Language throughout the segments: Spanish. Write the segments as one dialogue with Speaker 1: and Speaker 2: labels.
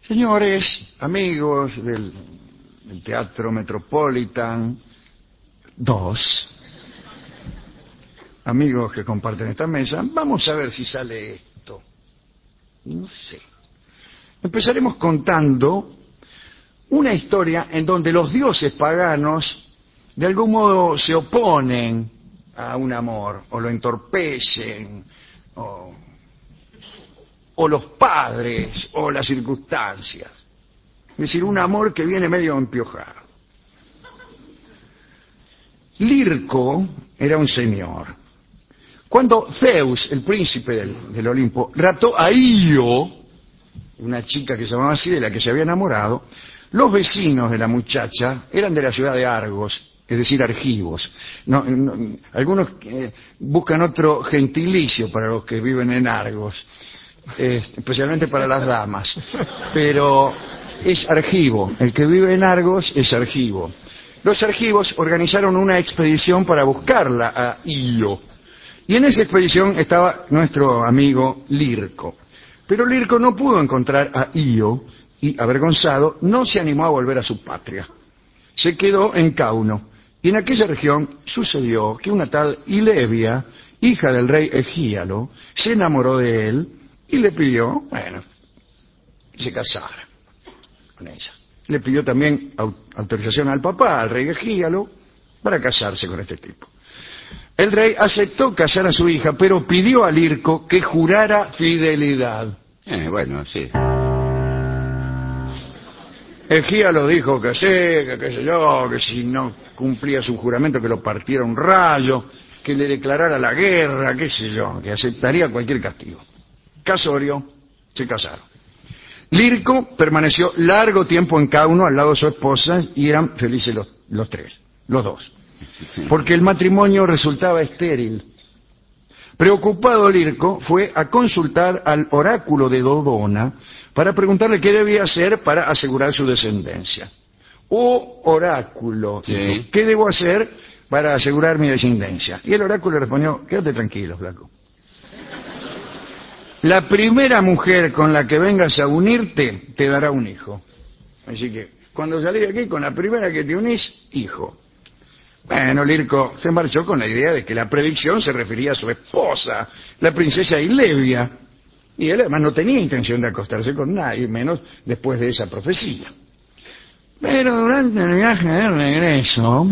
Speaker 1: Señores, amigos del Teatro Metropolitan, amigos que comparten esta mesa, vamos a ver si sale esto. No sé. Empezaremos contando una historia en donde los dioses paganos de algún modo se oponen a un amor, o lo entorpecen, o los padres, o las circunstancias. Es decir, un amor que viene medio empiojado. Lirco era un señor. Cuando Zeus, el príncipe del Olimpo, raptó a Io, una chica que se llamaba así, de la que se había enamorado, los vecinos de la muchacha eran de la ciudad de Argos, es decir, argivos. Algunos buscan otro gentilicio para los que viven en Argos, especialmente para las damas, pero es argivo. El que vive en Argos es argivo. Los argivos organizaron una expedición para buscarla a Io, y en esa expedición estaba nuestro amigo Lirco. Pero Lirco no pudo encontrar a Io y, avergonzado, no se animó a volver a su patria. Se quedó en Cauno, y en aquella región sucedió que una tal Ilevia, hija del rey Egíalo, se enamoró de él y le pidió, que se casara con ella. Le pidió también autorización al papá, al rey Egíalo, para casarse con este tipo. El rey aceptó casar a su hija, pero pidió a Lirco que jurara fidelidad.
Speaker 2: Sí.
Speaker 1: Egíalo dijo que sí, que qué sé yo, que si no cumplía su juramento que lo partiera un rayo, que le declarara la guerra, qué sé yo, que aceptaría cualquier castigo. Casorio, se casaron. Lirco permaneció largo tiempo en Cauno al lado de su esposa y eran felices los dos, porque el matrimonio resultaba estéril. Preocupado, Lirco fue a consultar al oráculo de Dodona para preguntarle qué debía hacer para asegurar su descendencia. Oh oráculo,
Speaker 2: sí.
Speaker 1: ¿Qué debo hacer para asegurar mi descendencia? Y el oráculo le respondió, quédate tranquilo, flaco. La primera mujer con la que vengas a unirte te dará un hijo. Así que cuando salís de aquí, con la primera que te unís, hijo. Bueno, Lirco se marchó con la idea de que la predicción se refería a su esposa, la princesa Ilevia, y él además no tenía intención de acostarse con nadie, menos después de esa profecía. Pero durante el viaje de regreso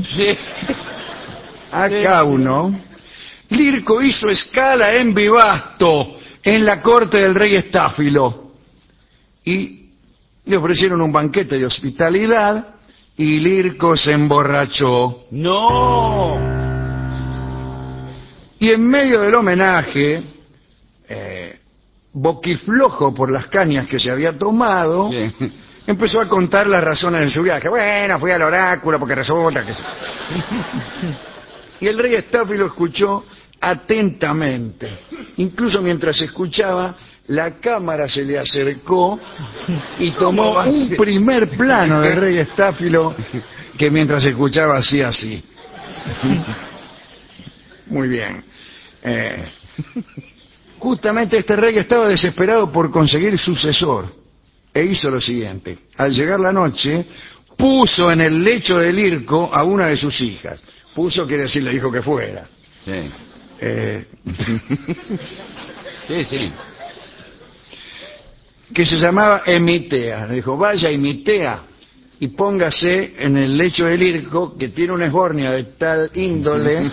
Speaker 1: a Cauno, Lirco hizo escala en Bibasto, en la corte del rey Estáfilo, y le ofrecieron un banquete de hospitalidad, y Lirco se emborrachó.
Speaker 2: ¡No!
Speaker 1: Y en medio del homenaje, boquiflojo por las cañas que se había tomado,
Speaker 2: Sí.
Speaker 1: empezó a contar las razones de su viaje. Bueno, fui al oráculo porque resulta que... Y el rey Estáfilo escuchó atentamente. Incluso mientras escuchaba, la cámara se le acercó y tomó un primer plano del rey Estáfilo que mientras escuchaba hacía así. Muy bien. Justamente este rey estaba desesperado por conseguir sucesor e hizo lo siguiente. Al llegar la noche, puso en el lecho de Lirco a una de sus hijas. Puso quiere decir, le dijo que fuera.
Speaker 2: Sí. Sí.
Speaker 1: Que se llamaba Emitea. Le dijo, vaya Emitea y póngase en el lecho de Lirco, que tiene una esbornia de tal índole.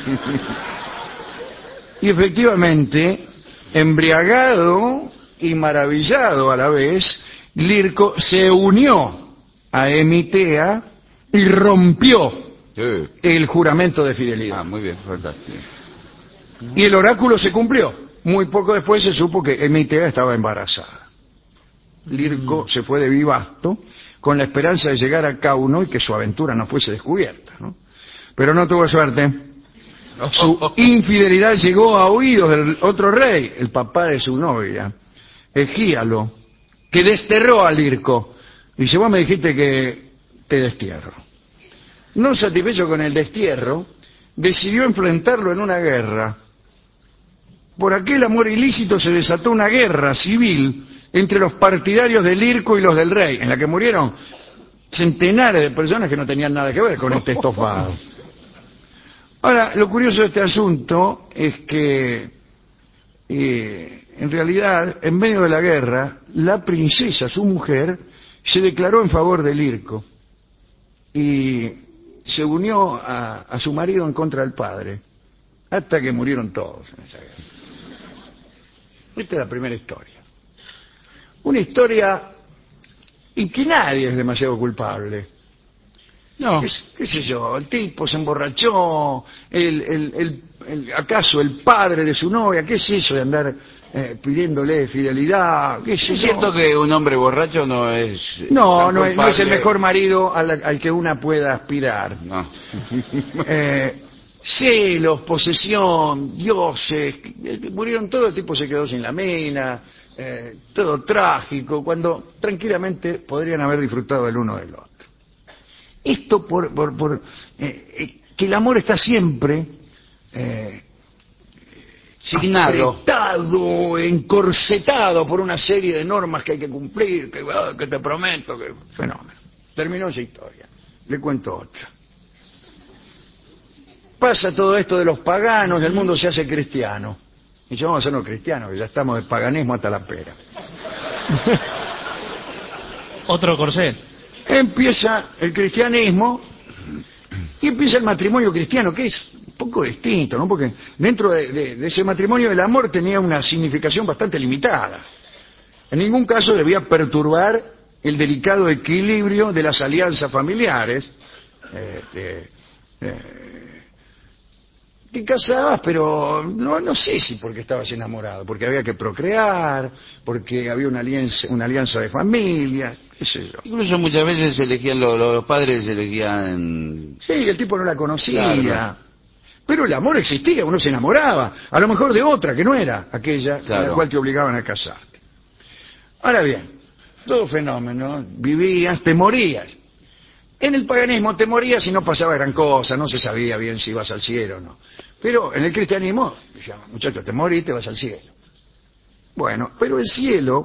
Speaker 1: Y efectivamente, embriagado y maravillado a la vez, Lirco se unió a Emitea y rompió el juramento de fidelidad.
Speaker 2: Muy bien, fantástico.
Speaker 1: Y el oráculo se cumplió. Muy poco después se supo que Emitea estaba embarazada. Lirco se fue de Bibasto con la esperanza de llegar a Cauno y que su aventura no fuese descubierta, ¿no? Pero no tuvo suerte. Su infidelidad llegó a oídos del otro rey, el papá de su novia, Egíalo, que desterró a Lirco. Dice, vos me dijiste que te destierro. No satisfecho con el destierro, decidió enfrentarlo en una guerra. Por aquel amor ilícito se desató una guerra civil entre los partidarios del Lirco y los del Rey, en la que murieron centenares de personas que no tenían nada que ver con este estofado. Ahora, lo curioso de este asunto es que, en realidad, en medio de la guerra, la princesa, su mujer, se declaró en favor del Lirco y se unió a su marido en contra del padre, hasta que murieron todos en esa guerra. Esta es la primera historia. Una historia en que nadie es demasiado culpable.
Speaker 2: No.
Speaker 1: ¿Qué sé yo? El tipo se emborrachó, acaso el padre de su novia, ¿qué es eso de andar pidiéndole fidelidad? ¿Qué es
Speaker 2: Es cierto que un hombre borracho no es...
Speaker 1: No,
Speaker 2: tan
Speaker 1: no es el
Speaker 2: culpable.
Speaker 1: mejor marido al que una pueda aspirar.
Speaker 2: No.
Speaker 1: Celos, posesión, dioses, murieron todos, el tipo se quedó sin la mina, todo trágico, cuando tranquilamente podrían haber disfrutado el uno del otro. Esto por que el amor está siempre
Speaker 2: signado,
Speaker 1: apretado, encorsetado por una serie de normas que hay que cumplir, que te prometo, que fenómeno. Terminó esa historia. Le cuento otra. Pasa todo esto de los paganos, el mundo se hace cristiano. Y yo, vamos a hacernos cristianos, que ya estamos de paganismo hasta la pera.
Speaker 3: Otro corset.
Speaker 1: Empieza el cristianismo y empieza el matrimonio cristiano, que es un poco distinto, ¿no? Porque dentro de ese matrimonio el amor tenía una significación bastante limitada. En ningún caso debía perturbar el delicado equilibrio de las alianzas familiares. Te casabas, pero no sé si porque estabas enamorado, porque había que procrear, porque había una alianza de familia, qué sé yo.
Speaker 2: Incluso muchas veces elegían los padres elegían...
Speaker 1: Sí, el tipo no la conocía,
Speaker 2: Claro.
Speaker 1: pero el amor existía, uno se enamoraba, a lo mejor de otra que no era aquella a la
Speaker 2: Claro.
Speaker 1: cual te obligaban a casarte. Ahora bien, todo fenómeno, vivías, te morías. En el paganismo te morías y no pasaba gran cosa, no se sabía bien si ibas al cielo o no. Pero en el cristianismo, decían, muchachos, te morís y te vas al cielo. Bueno, pero el cielo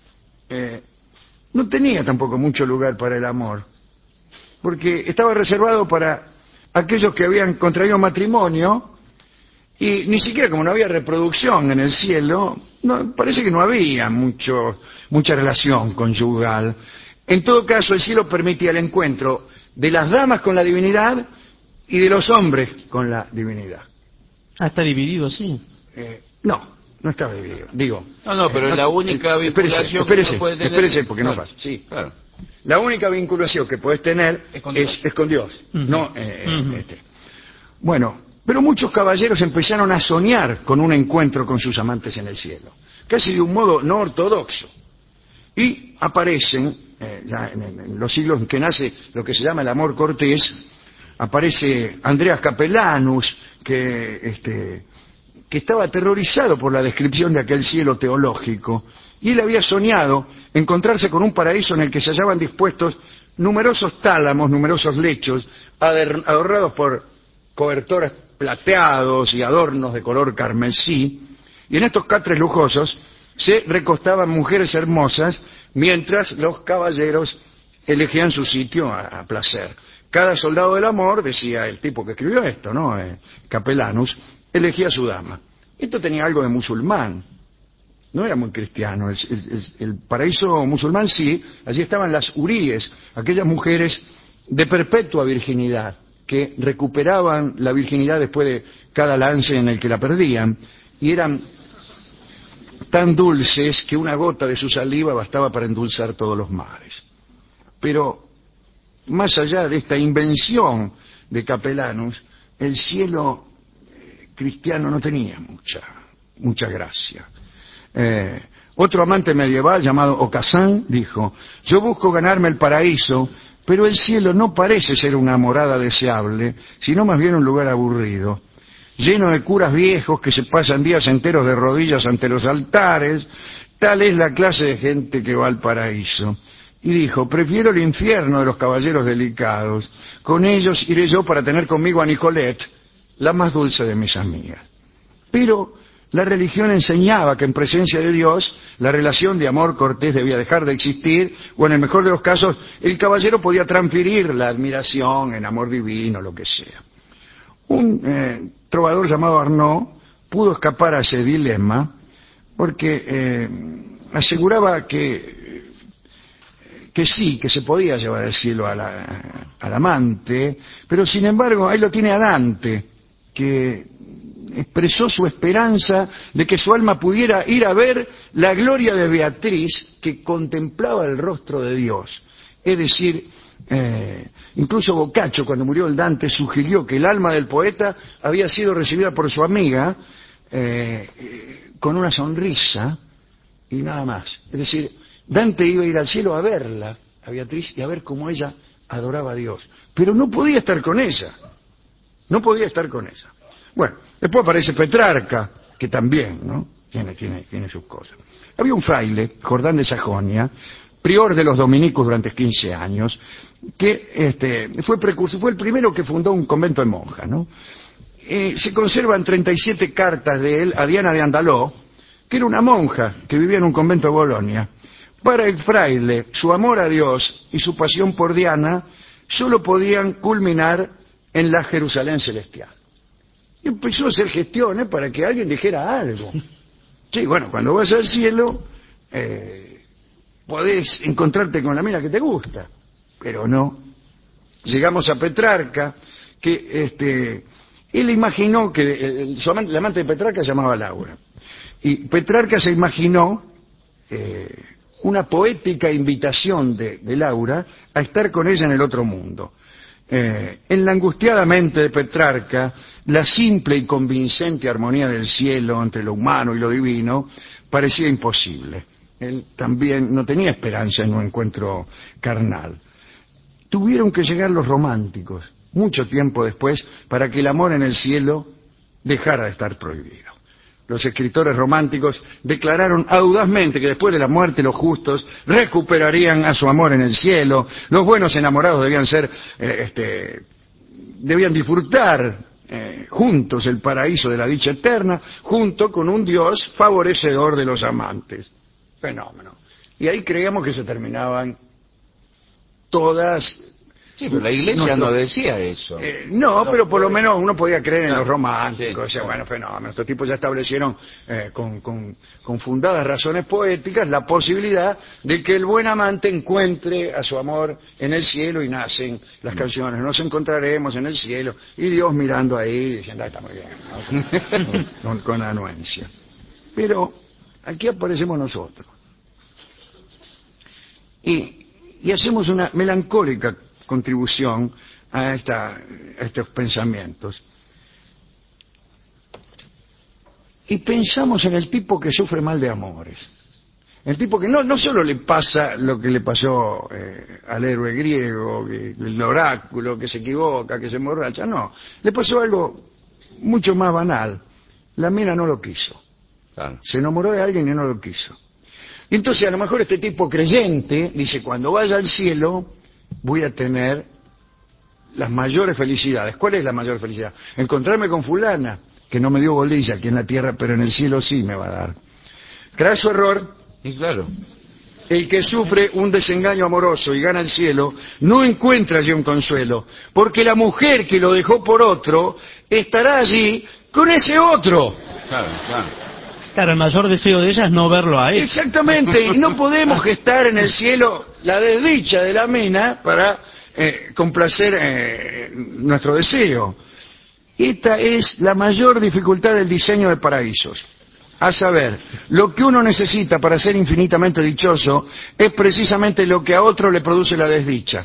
Speaker 1: no tenía tampoco mucho lugar para el amor, porque estaba reservado para aquellos que habían contraído matrimonio y ni siquiera como no había reproducción en el cielo, parece que no había mucha relación conyugal. En todo caso, el cielo permitía el encuentro de las damas con la divinidad y de los hombres con la divinidad.
Speaker 3: Ah, está dividido, sí.
Speaker 1: No estaba dividido. Digo.
Speaker 2: No, pero la única vinculación que uno puede tener...
Speaker 1: Espérese, porque no
Speaker 2: Claro,
Speaker 1: pasa. Sí.
Speaker 2: claro.
Speaker 1: La única vinculación que puedes tener
Speaker 2: Es con Dios.
Speaker 1: es con Dios.
Speaker 3: Ujú.
Speaker 1: No,
Speaker 3: Ujú.
Speaker 1: Bueno, pero muchos caballeros empezaron a soñar con un encuentro con sus amantes en el cielo, casi de un modo no ortodoxo. Y aparecen, ya en los siglos en que nace lo que se llama el amor cortés, aparece Andreas Capellanus, que estaba aterrorizado por la descripción de aquel cielo teológico, y él había soñado encontrarse con un paraíso en el que se hallaban dispuestos numerosos tálamos, numerosos lechos, adornados por cobertores plateados y adornos de color carmesí, y en estos catres lujosos se recostaban mujeres hermosas mientras los caballeros elegían su sitio a placer. Cada soldado del amor, decía el tipo que escribió esto, ¿no? Capellanus, elegía a su dama. Esto tenía algo de musulmán, no era muy cristiano. El paraíso musulmán sí, allí estaban las huríes, aquellas mujeres de perpetua virginidad, que recuperaban la virginidad después de cada lance en el que la perdían, y eran tan dulces que una gota de su saliva bastaba para endulzar todos los mares. Pero, más allá de esta invención de Capellanus, el cielo cristiano no tenía mucha gracia. Otro amante medieval llamado Aucassin dijo: yo busco ganarme el paraíso, pero el cielo no parece ser una morada deseable, sino más bien un lugar aburrido, lleno de curas viejos que se pasan días enteros de rodillas ante los altares. Tal es la clase de gente que va al paraíso. Y dijo: prefiero el infierno de los caballeros delicados, con ellos iré yo para tener conmigo a Nicolette, la más dulce de mis amigas. Pero la religión enseñaba que en presencia de Dios la relación de amor cortés debía dejar de existir, o en el mejor de los casos, el caballero podía transferir la admiración en amor divino, lo que sea. Un trovador llamado Arnaud pudo escapar a ese dilema porque aseguraba que sí, que se podía llevar al cielo al amante, pero sin embargo ahí lo tiene a Dante, que expresó su esperanza de que su alma pudiera ir a ver la gloria de Beatriz que contemplaba el rostro de Dios. Es decir, incluso Boccaccio, cuando murió el Dante, sugirió que el alma del poeta había sido recibida por su amiga con una sonrisa y nada más. Es decir, Dante iba a ir al cielo a verla, a Beatriz, y a ver cómo ella adoraba a Dios. Pero no podía estar con ella. No podía estar con ella. Bueno, después aparece Petrarca, que también, ¿no?, tiene sus cosas. Había un fraile, Jordán de Sajonia, prior de los dominicos durante 15 años, que fue el primero que fundó un convento de monjas, ¿no? Se conservan 37 cartas de él a Diana de Andaló, que era una monja que vivía en un convento de Bolonia. Para el fraile, su amor a Dios y su pasión por Diana solo podían culminar en la Jerusalén celestial. Y empezó a hacer gestiones para que alguien dijera algo. Sí, bueno, cuando vas al cielo, podés encontrarte con la mina que te gusta, pero no. Llegamos a Petrarca, que él imaginó que la amante de Petrarca se llamaba Laura, y Petrarca se imaginó una poética invitación de Laura a estar con ella en el otro mundo. En la angustiada mente de Petrarca, la simple y convincente armonía del cielo entre lo humano y lo divino parecía imposible. Él también no tenía esperanza en un encuentro carnal. Tuvieron que llegar los románticos, mucho tiempo después, para que el amor en el cielo dejara de estar prohibido. Los escritores románticos declararon audazmente que después de la muerte los justos recuperarían a su amor en el cielo, los buenos enamorados debían disfrutar juntos el paraíso de la dicha eterna, junto con un Dios favorecedor de los amantes. Fenómeno. Y ahí creíamos que se terminaban todas.
Speaker 2: Sí, pero la Iglesia no decía eso.
Speaker 1: No, pero por lo menos uno podía creer en los románticos.
Speaker 2: Sí,
Speaker 1: o sea, bueno, fenómeno. Estos tipos ya establecieron con fundadas razones poéticas la posibilidad de que el buen amante encuentre a su amor en el cielo, y nacen las canciones. Nos encontraremos en el cielo, y Dios mirando ahí diciendo, está muy bien, ¿no? con anuencia. Pero aquí aparecemos nosotros y hacemos una melancólica contribución a estos pensamientos. Y pensamos en el tipo que sufre mal de amores. El tipo que no solo le pasa lo que le pasó al héroe griego, el oráculo, que se equivoca, que se emborracha, no. Le pasó algo mucho más banal. La mina no lo quiso.
Speaker 2: Claro.
Speaker 1: Se enamoró de alguien y no lo quiso. Y entonces a lo mejor este tipo creyente dice, cuando vaya al cielo voy a tener las mayores felicidades. ¿Cuál es la mayor felicidad? Encontrarme con fulana, que no me dio bolilla aquí en la tierra, pero en el cielo sí me va a dar. Graso error.
Speaker 2: Y claro.
Speaker 1: El que sufre un desengaño amoroso y gana el cielo no encuentra allí un consuelo, porque la mujer que lo dejó por otro estará allí con ese otro.
Speaker 2: Claro, claro.
Speaker 3: Claro, el mayor deseo de ella es no verlo a él.
Speaker 1: Exactamente, y no podemos gestar en el cielo la desdicha de la mina para complacer nuestro deseo. Esta es la mayor dificultad del diseño de paraísos. A saber, lo que uno necesita para ser infinitamente dichoso es precisamente lo que a otro le produce la desdicha.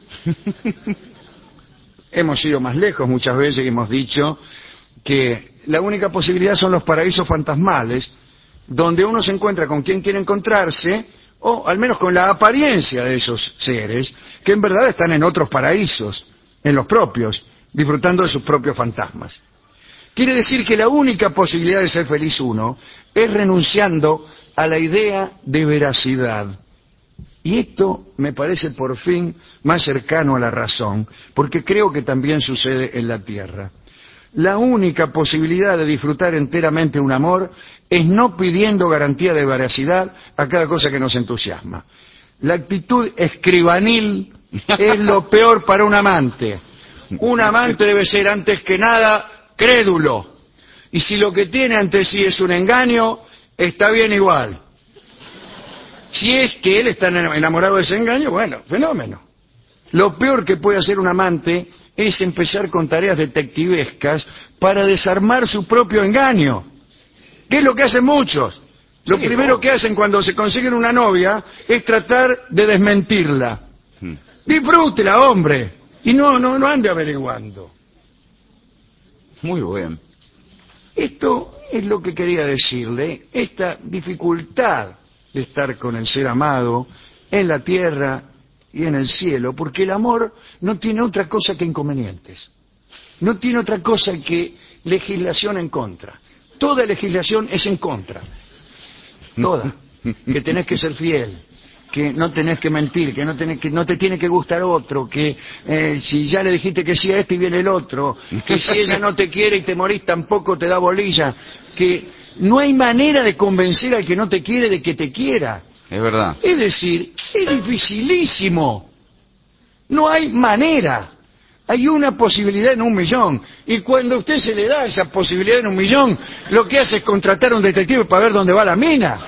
Speaker 1: Hemos ido más lejos muchas veces y hemos dicho que la única posibilidad son los paraísos fantasmales, donde uno se encuentra con quien quiere encontrarse, o al menos con la apariencia de esos seres, que en verdad están en otros paraísos, en los propios, disfrutando de sus propios fantasmas. Quiere decir que la única posibilidad de ser feliz uno es renunciando a la idea de veracidad. Y esto me parece por fin más cercano a la razón, porque creo que también sucede en la Tierra. La única posibilidad de disfrutar enteramente un amor es no pidiendo garantía de veracidad a cada cosa que nos entusiasma. La actitud escribanil es lo peor para un amante. Un amante debe ser antes que nada crédulo. Y si lo que tiene ante sí es un engaño, está bien igual. Si es que él está enamorado de ese engaño, bueno, fenómeno. Lo peor que puede hacer un amante es empezar con tareas detectivescas para desarmar su propio engaño. ¿Qué es lo que hacen muchos? Lo primero que hacen cuando se consiguen una novia es tratar de desmentirla. Disfrútela, hombre, y no ande averiguando.
Speaker 2: Muy bien.
Speaker 1: Esto es lo que quería decirle, esta dificultad de estar con el ser amado en la tierra y en el cielo, porque el amor no tiene otra cosa que inconvenientes, no tiene otra cosa que legislación en contra. Toda legislación es en contra, toda. Que tenés que ser fiel, que no tenés que mentir, que no te tiene que gustar otro, que si ya le dijiste que sí a este y viene el otro, que si ella no te quiere y te morís tampoco te da bolilla, que no hay manera de convencer al que no te quiere de que te quiera.
Speaker 2: Es verdad.
Speaker 1: Es decir, es dificilísimo. No hay manera. Hay una posibilidad en 1.000.000. Y cuando a usted se le da esa posibilidad en 1.000.000, lo que hace es contratar a un detective para ver dónde va la mina.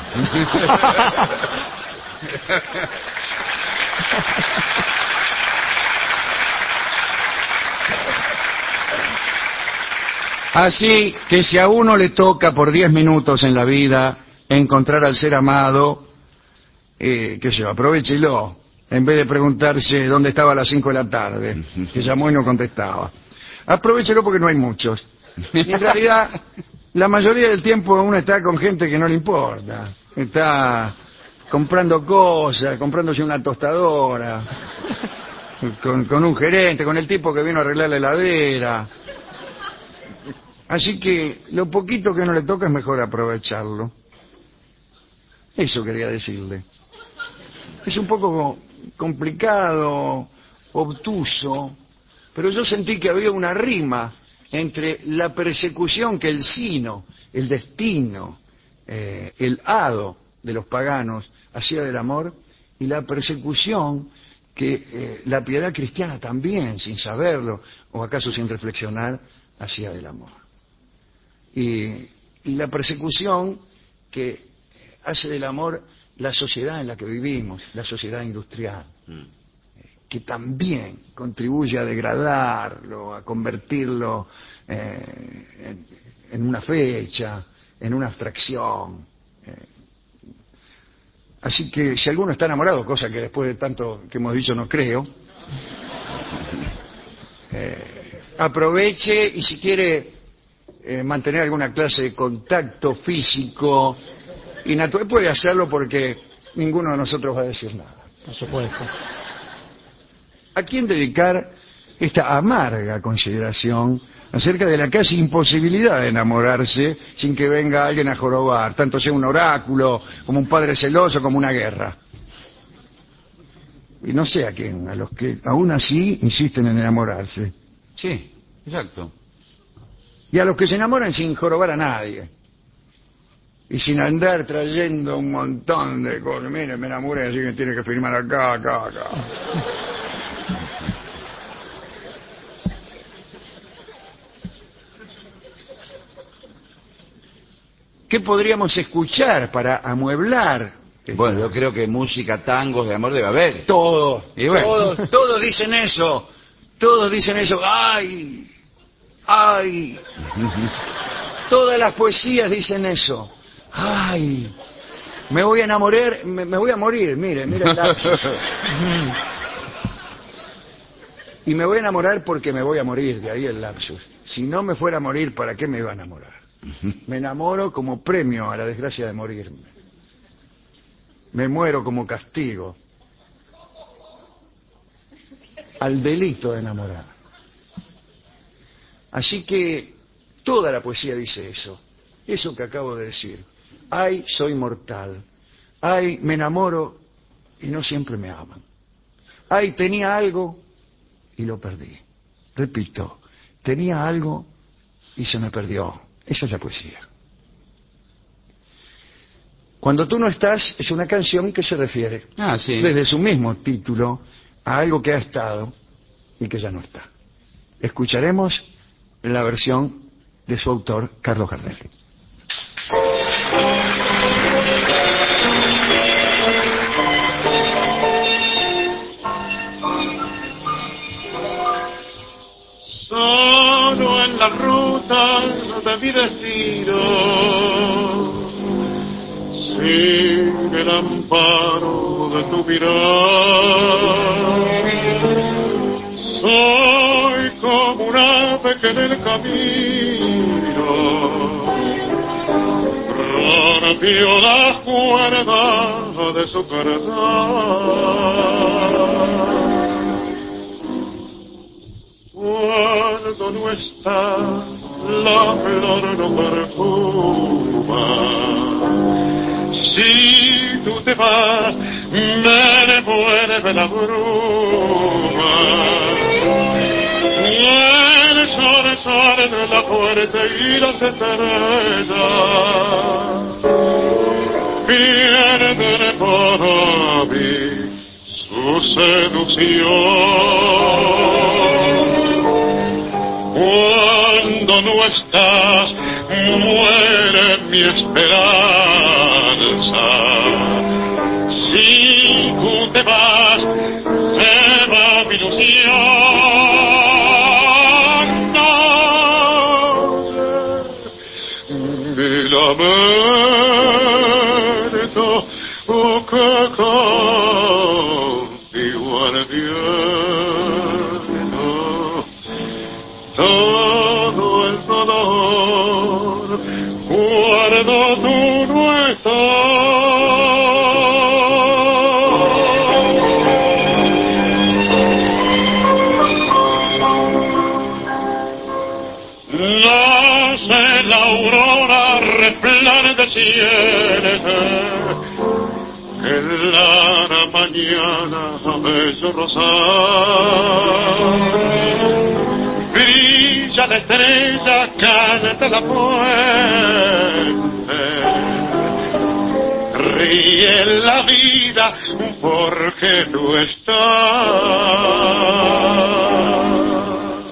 Speaker 1: Así que si a uno le toca por 10 minutos en la vida encontrar al ser amado, aprovechelo, en vez de preguntarse dónde estaba a las 5 de la tarde, que llamó y no contestaba. Aprovechelo porque no hay muchos. Y en realidad, la mayoría del tiempo uno está con gente que no le importa. Está comprando cosas, comprándose una tostadora, con un gerente, con el tipo que vino a arreglar la heladera. Así que lo poquito que no le toca es mejor aprovecharlo. Eso quería decirle. Es un poco complicado, obtuso, pero yo sentí que había una rima entre la persecución que el sino, el destino, el hado de los paganos hacía del amor y la persecución que la piedad cristiana también, sin saberlo, o acaso sin reflexionar, hacía del amor. Y la persecución que hace del amor la sociedad en la que vivimos, la sociedad industrial, que también contribuye a degradarlo, a convertirlo en una fecha, en una abstracción. Así que si alguno está enamorado, cosa que después de tanto que hemos dicho no creo, aproveche y si quiere mantener alguna clase de contacto físico y natural, puede hacerlo porque ninguno de nosotros va a decir nada.
Speaker 3: Por supuesto.
Speaker 1: ¿A quién dedicar esta amarga consideración acerca de la casi imposibilidad de enamorarse sin que venga alguien a jorobar, tanto sea un oráculo, como un padre celoso, como una guerra? Y no sé a quién, a los que aún así insisten en enamorarse.
Speaker 2: Sí, exacto.
Speaker 1: Y a los que se enamoran sin jorobar a nadie. Y sin andar trayendo un montón de cosas. Mire, me enamoré, así que tiene que firmar acá, acá, acá. ¿Qué podríamos escuchar para amueblar?
Speaker 2: Bueno, yo creo que música, tangos de amor debe haber.
Speaker 1: Todos,
Speaker 2: Y bueno.
Speaker 1: todos dicen eso. Todos dicen eso. ¡Ay! ¡Ay! Todas las poesías dicen eso. ¡Ay! Me voy a enamorar, me voy a morir, mire el lapsus. Y me voy a enamorar porque me voy a morir, de ahí el lapsus. Si no me fuera a morir, ¿para qué me iba a enamorar? Me enamoro como premio a la desgracia de morirme. Me muero como castigo al delito de enamorar. Así que toda la poesía dice eso que acabo de decir. Ay, soy mortal. Ay, me enamoro y no siempre me aman. Ay, tenía algo y lo perdí. Repito, tenía algo y se me perdió. Esa es la poesía. Cuando tú no estás es una canción que se refiere
Speaker 2: Sí.
Speaker 1: desde su mismo título a algo que ha estado y que ya no está. Escucharemos la versión de su autor, Carlos Gardel.
Speaker 4: Solo en la ruta de mi destino, sin el amparo de tu mirar, soy como un ave que en el camino rompió la cuerda de su cargar. Cuando no está, la flor no perfuma. Si tú te vas, me devuelve la bruma. El sol sale de la puerta y las estrellas pierden por mí su seducción. Cuando no estás, muere mi esperanza. Si tú te vas, se va mi ilusión. No sé, mi lamento, que contigo al viento. Todo el dolor, cuando tú no nace la aurora resplandeciente, en la mañana a bello rosar. Brilla la estrella, canta la fuente, ríe la vida porque tú estás.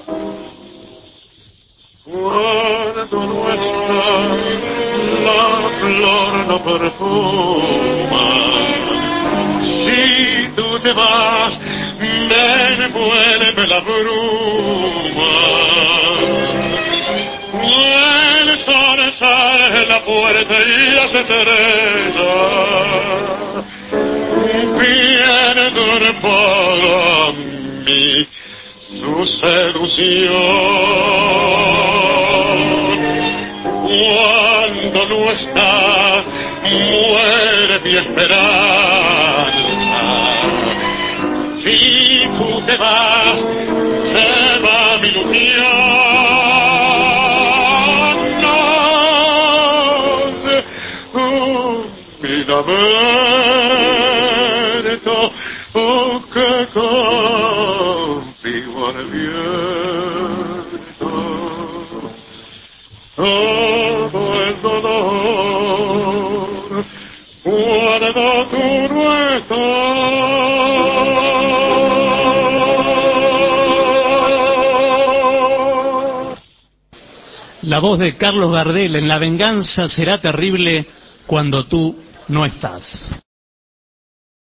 Speaker 4: Cuando no estás, la flor no perfuma. Si tú te vas, me envuelve la bruma. El sol sale en la puerta y las estrellas pierden por mí su seducción. Cuando no estás, muere mi esperanza. Si tú te vas, se va mi ilusión. No, mi lamento, que contigo al viento. Todo el dolor, cuando tú no estás.
Speaker 3: La voz de Carlos Gardel en La venganza será terrible cuando tú no estás.